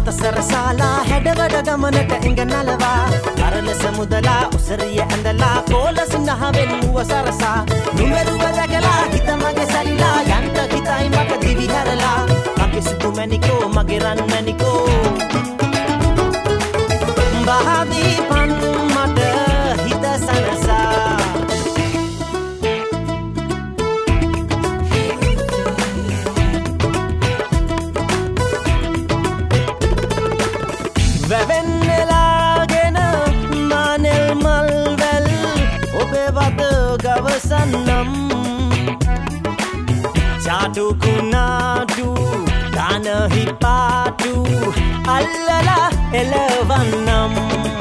වත සරසාලා හැඩවඩ ගමනට එඟ නලවා අරලස මුදලා උසරිය ඇඳලා කෝලසිනහවෙන් මුව සරසා නුඹරුව දැකලා හිත මගේ සැලිලා යන්ට හිතයි මට දිවි හැරලා මගේ සුදු මැණිකෝ මගේ රන් මැණිකෝ බහදී පන් මට හිත සනසා වැවෙන්නලාගෙන මානෙල් මල්වැල් ඔබේ වද ගවසන්නම් චාටු කුණාටු දානහි පාටු අල්ලලා එලවන්නම්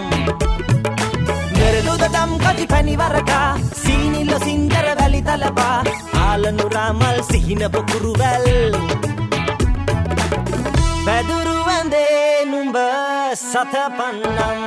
මෙරළුදටම් කජි පැණිවරකා සීනිල්ල සිංදර වැලි තලපා ආලනුරාමල් සිහින පොකුරු වැල් පැදුරු වැඳේ නුඹ සතපන්නම්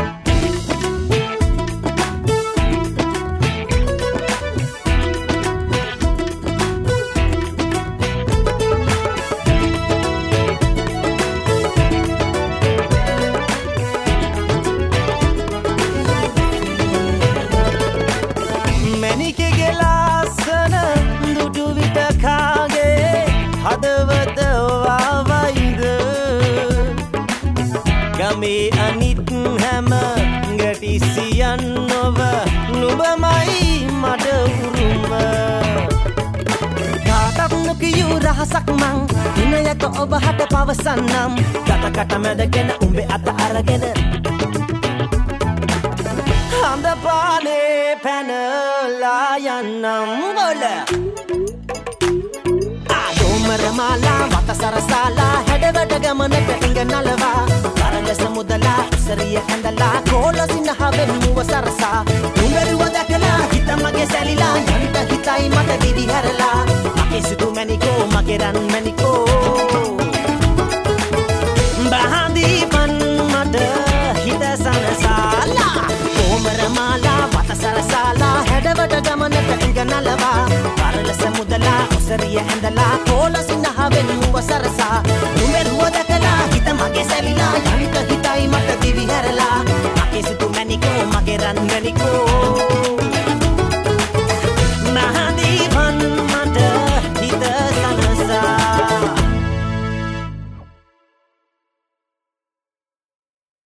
මැණිකෙගේ ලාසන දුටු විට කාගේ හදවත වාවයිද ගමේ අනිත් හැම ගැටිසියන් නොව නුඹමයි මට උරුම කාටත් නොකියූ රහසක් මං දිනයක ඔබ හට පවසන්නම් ගතකට මැදගෙන උඹේ අත අරගෙන හඳ පානේ පැනලා යන්නම් බොල ආදෝමරමාලා වත සරසාලා හැඩවඩ ගමනට එඟ නලවා අරලස මුදලා උසරිය ඇඳලා කෝලසිනහවෙන් මුව සරසා නුඹරුව දැකලා හිත මගේ සැලිලා යන්ට හිතයි මට දිවි හැරලා මගේ සුදු මැණිකෝ මගේ රන් මැණිකෝ බහදී පන් මට හිත සනසාලා ඕමරමාලා වත සරසාලා හැඩවඩ ගමනට එඟ නලවා අරලස මුදලා උසරිය ඇඳලා කෝලසිනහවෙන් මුව සරසා